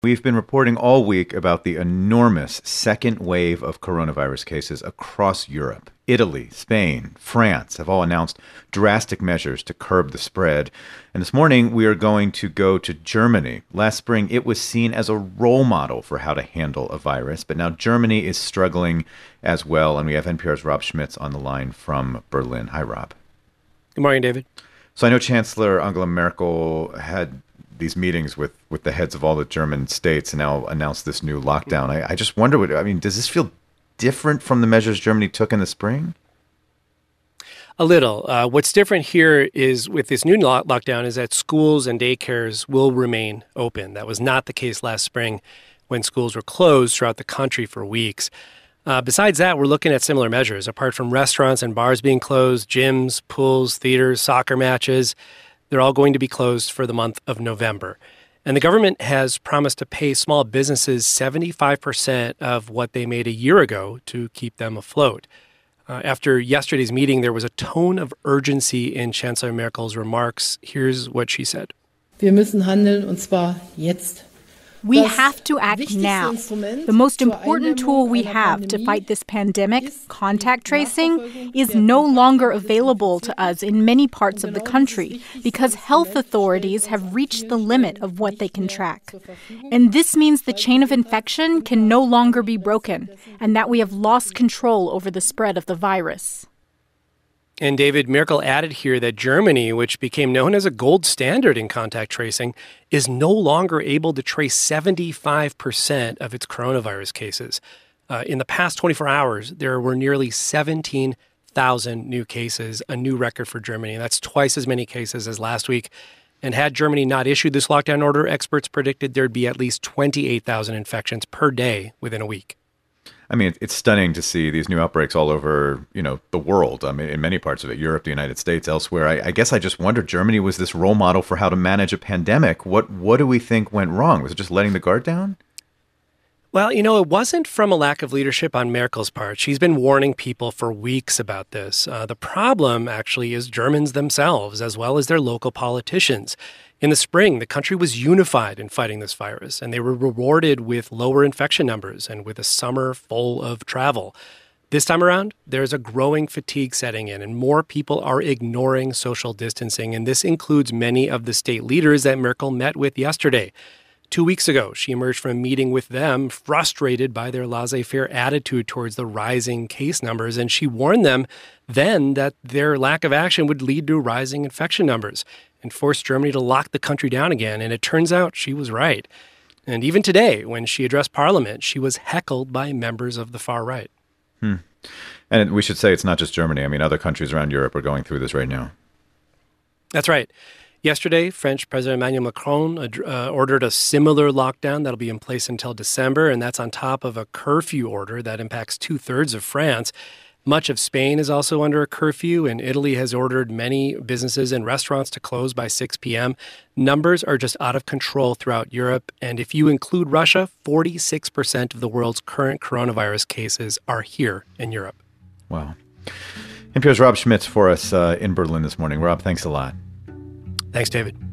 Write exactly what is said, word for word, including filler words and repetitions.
We've been reporting all week about the enormous second wave of coronavirus cases across Europe. Italy, Spain, France have all announced drastic measures to curb the spread. And this morning, we are going to go to Germany. Last spring, it was seen as a role model for how to handle a virus. But now Germany is struggling as well. And we have N P R's Rob Schmitz on the line from Berlin. Hi, Rob. Good morning, David. So I know Chancellor Angela Merkel had these meetings with, with the heads of all the German states and now announced this new lockdown. I, I just wonder, what I mean, does this feel different from the measures Germany took in the spring? A little. Uh, what's different here is with this new lo- lockdown is that schools and daycares will remain open. That was not the case last spring when schools were closed throughout the country for weeks. Uh, besides that, we're looking at similar measures. Apart from restaurants and bars being closed, gyms, pools, theaters, soccer matches, they're all going to be closed for the month of November. And the government has promised to pay small businesses seventy-five percent of what they made a year ago to keep them afloat. Uh, after yesterday's meeting, there was a tone of urgency in Chancellor Merkel's remarks. Here's what she said. Wir müssen handeln, und zwar jetzt. We have to act now. The most important tool we have to fight this pandemic, contact tracing, is no longer available to us in many parts of the country because health authorities have reached the limit of what they can track. And this means the chain of infection can no longer be broken and that we have lost control over the spread of the virus. And David, Merkel added here that Germany, which became known as a gold standard in contact tracing, is no longer able to trace seventy-five percent of its coronavirus cases. Uh, in the past twenty-four hours, there were nearly seventeen thousand new cases, a new record for Germany. That's twice as many cases as last week. And had Germany not issued this lockdown order, experts predicted there'd be at least twenty-eight thousand infections per day within a week. I mean, it's stunning to see these new outbreaks all over, you know, the world. I mean, in many parts of it, Europe, the United States, elsewhere. I, I guess I just wondered, Germany was this role model for how to manage a pandemic. What what do we think went wrong? Was it just letting the guard down? Well, you know, it wasn't from a lack of leadership on Merkel's part. She's been warning people for weeks about this. Uh, the problem, actually, is Germans themselves, as well as their local politicians. In the spring, the country was unified in fighting this virus, and they were rewarded with lower infection numbers and with a summer full of travel. This time around, there's a growing fatigue setting in, and more people are ignoring social distancing, and this includes many of the state leaders that Merkel met with yesterday. Two weeks ago, she emerged from a meeting with them frustrated by their laissez-faire attitude towards the rising case numbers, and she warned them then that their lack of action would lead to rising infection numbers and forced Germany to lock the country down again. And it turns out she was right. And even today, when she addressed Parliament, she was heckled by members of the far right. Hmm. And we should say it's not just Germany. I mean, other countries around Europe are going through this right now. That's right. Yesterday, French President Emmanuel Macron uh, ordered a similar lockdown that'll be in place until December, and that's on top of a curfew order that impacts two-thirds of France. Much of Spain is also under a curfew, and Italy has ordered many businesses and restaurants to close by six p.m. Numbers are just out of control throughout Europe, and if you include Russia, forty-six percent of the world's current coronavirus cases are here in Europe. Wow. N P R's Rob Schmitz for us uh, in Berlin this morning. Rob, thanks a lot. Thanks, David.